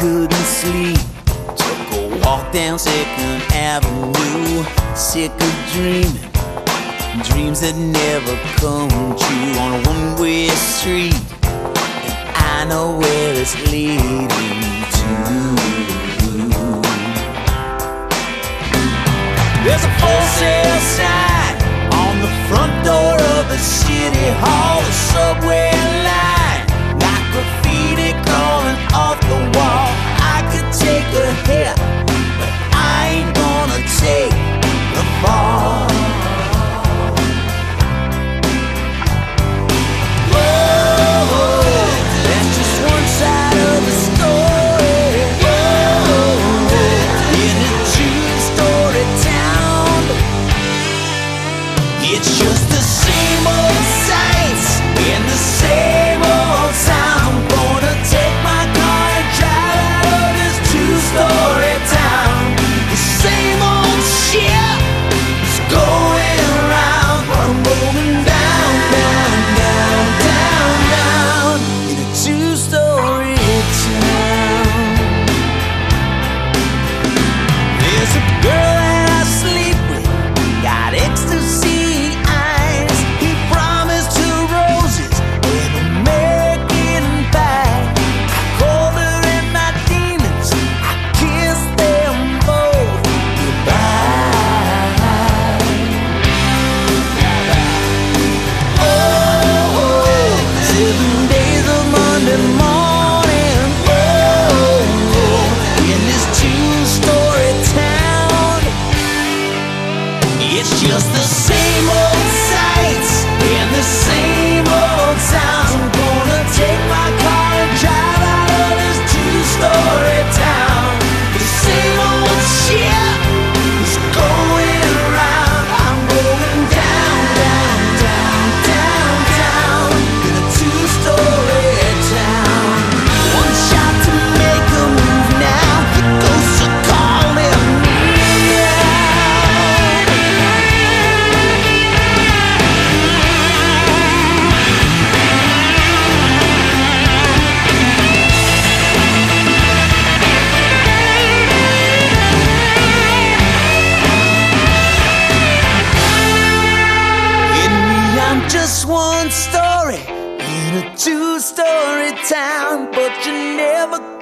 couldn't sleep. Took a walk down Second Avenue, sick of dreaming, dreams that never come true. On a one-way street, and I know where it's leading to. There's a for sale sign on the front door of the city hall. The subway line, like graffiti crawling off the wall. I could take a hit, but I ain't gonna take the fall. It's just the same old sights in the same old town. I'm gonna take my car and drive out of this two-story town. The same old shit is going around. I'm rolling down, down, down, down, down in a two-story town. There's a girl that I sleep with, got ecstasy. It's just the same old sights in the same old towns. I'm gonna take my car and drive out of this two-story town. The same old shit is going around. I'm going down, down, down, down, down in a two-story town. One shot to make a move now. The ghosts are calling me. Just one story in a two-story town, but you never